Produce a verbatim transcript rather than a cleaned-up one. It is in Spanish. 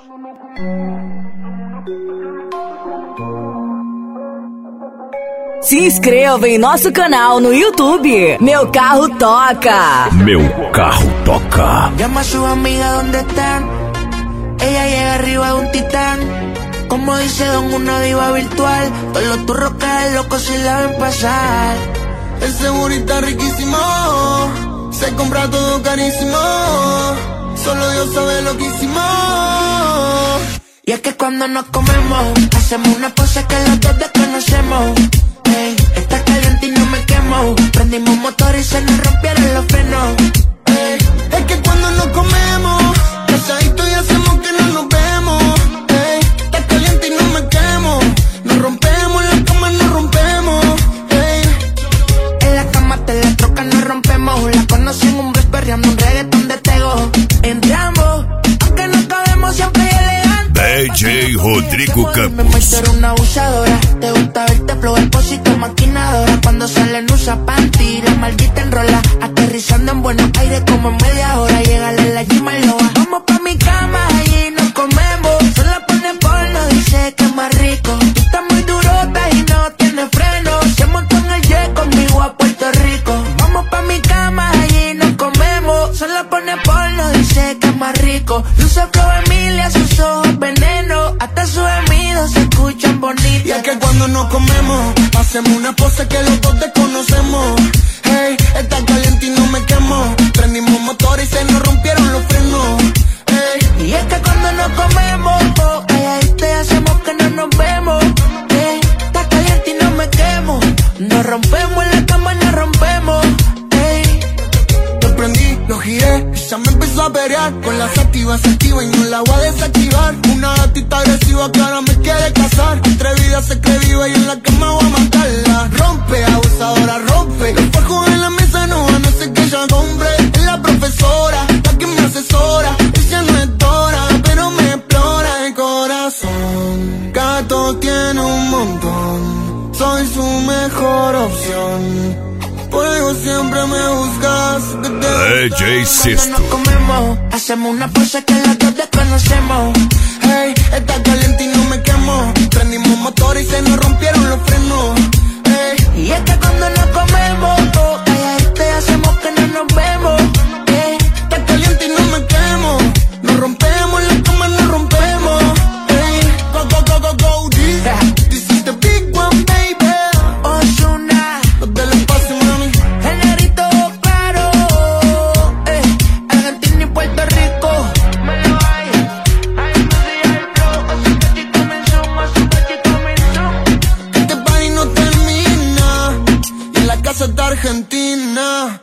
Se inscreva em nosso canal no YouTube. Meu Carro Toca. Meu Carro Toca. Llama a su amiga donde están. Ella llega arriba de un titán. Como dice Don, una diva virtual. Todos los turros caen locos si la ven pasar. El segurita riquísimo. Se compra todo carísimo. Solo Dios sabe lo que hicimos. Y es que cuando nos comemos hacemos una pose que los dos desconocemos. Ey, está caliente y no me quemo. Prendimos motor y se nos rompieron los frenos. Ey, es que cuando nos comemos casadito y hacemos que no nos vemos. Ey, está caliente y no me quemo. Nos rompemos, en la cama nos rompemos. Ey, en la cama te la troca, nos rompemos. La conocí en un bus perreando un reggaetón de tego. Entramos, aunque no cabemos siempre elegante. D J Rodrigo Campos. Me muestro era una abusadora. Te gusta verte flow, expósito, maquinadora. Cuando salen usa panty, la maldita enrola. Aterrizando en Buenos Aires como en media hora. Llegale la Gima y Loa. Vamos pa' mi cama, allí nos comemos. Solo pone porno, dice que es más rico. Tú estás muy durota y no tienes freno. Se montó en el jet conmigo a Puerto Rico. Vamos pa' mi cama, allí nos comemos. Solo pone porno, dice que es más rico. Luce flow Emilia, sus ojos veneno. Hasta sus gemidos se escuchan bonitos. y es que cuando nos comemos hacemos una pose que los dos desconocemos. Hey, está caliente y no me quemo. Prendimos motor y se nos rompieron los frenos. Hey, y es que cuando nos comemos, oh, calladito y hacemos que no nos vemos. Hey, está caliente y no me quemo. Nos rompemos en la cama, nos rompemos. Hey, lo prendí, lo giré, ella me empezó a pelear. Con las activas se activa y no la voy a desactivar. Una gatita agresiva que ahora me quiere casar. Atrevida se cree viva y en la cama voy a matarla. Rompe, abusadora, rompe. Los fajos en la mesa no van a hacer que ella compre. Es la profesora, la que me asesora. Ella no es Dora, pero me explora el corazón. Gato tiene un montón, soy su mejor opción. Por algo siempre me buscas. D J Sesto. nos comemos, hacemos una pose que los dos desconocemos. Hey, está caliente y no me quemo. Prendimos motor y se nos rompieron los frenos. Hey, Y es que cuando nos comemos, oh, calladito y hacemos que no nos vemos. Hey, está caliente y no me quemo. Nos rompemos, en la cama nos rompemos. Hey, go, go, go, go, go, deep. This is the big one, baby. Ozuna, No te lo pases, mami. generito claro. Eh, Argentina y Puerto Rico. Me lo hay. Ay, no sé el flow. A su cachito me sumo, a su cachito me sumo. Este party no termina. Y en la casa está Argentina.